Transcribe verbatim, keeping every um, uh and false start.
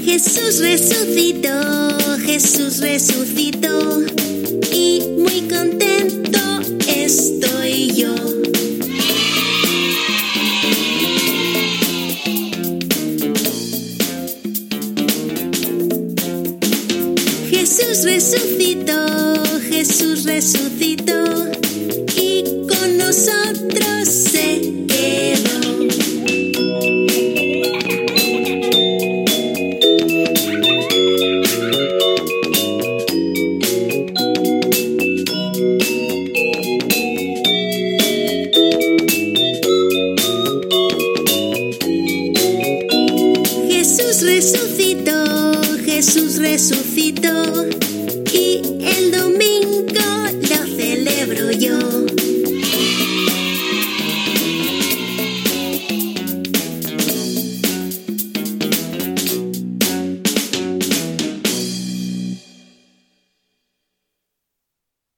Jesús resucitó, Jesús resucitó, y muy contento estoy yo. Jesús resucitó, Jesús resucitó, y con nosotros se quedó. Jesús resucitó, Jesús resucitó, y